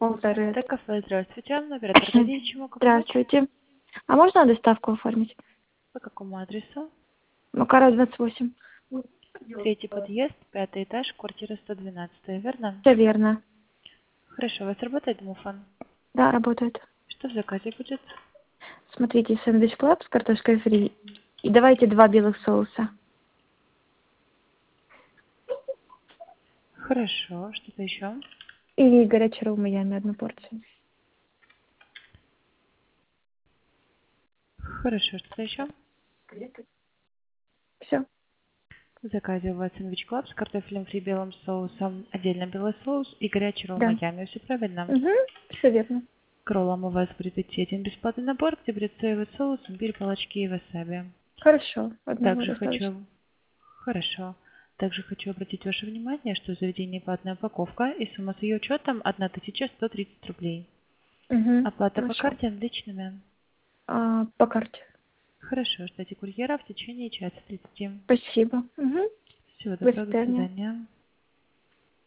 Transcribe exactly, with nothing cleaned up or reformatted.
полторы. Это кафе, здравствуйте. Оператор Вадим, чему могу помочь? Здравствуйте. А можно доставку оформить? По какому адресу? Макаров двадцать восемь. Третий подъезд, пятый этаж, квартира сто двенадцать, верно? Все верно. Хорошо, у вас работает муфан? Да, работает. Что в заказе будет? Смотрите, сэндвич клаб с картошкой фри. И давайте два белых соуса. Хорошо, что-то еще? И горячий ролл Майами одну порцию. Хорошо, что-то еще? Все. В заказе у вас сэндвич клаб с картофелем фри, белым соусом, отдельно белый соус и горячий ролл Да. Майами. Все правильно? Угу. Все верно. К роллам у вас будет идти один бесплатный набор, где будет соевый соус, имбирь, палочки и васаби. Хорошо. Одного Также достаточно. хочу... Хорошо. Также хочу обратить ваше внимание, что в заведении платная упаковка и сумма с ее учетом тысяча сто тридцать рублей. Угу. Оплата по Хорошо. карте наличными. А, по карте. Хорошо, ждите курьера в течение часа тридцати. Спасибо. Угу. Всего До доброго, до свидания. свидания.